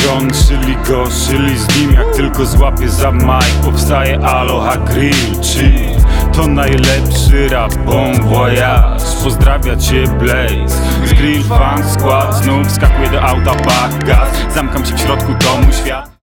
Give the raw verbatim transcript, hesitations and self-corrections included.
John, czyli go, czyli z nim. Jak tylko złapię za mic, powstaje Aloha Grill. Chill, to najlepszy rap, bon voyage. Pozdrawia cię Blaze z Grill Funk Squad. Znów skakuję do auta, bach, gaz. Zamkam się w środku domu, świat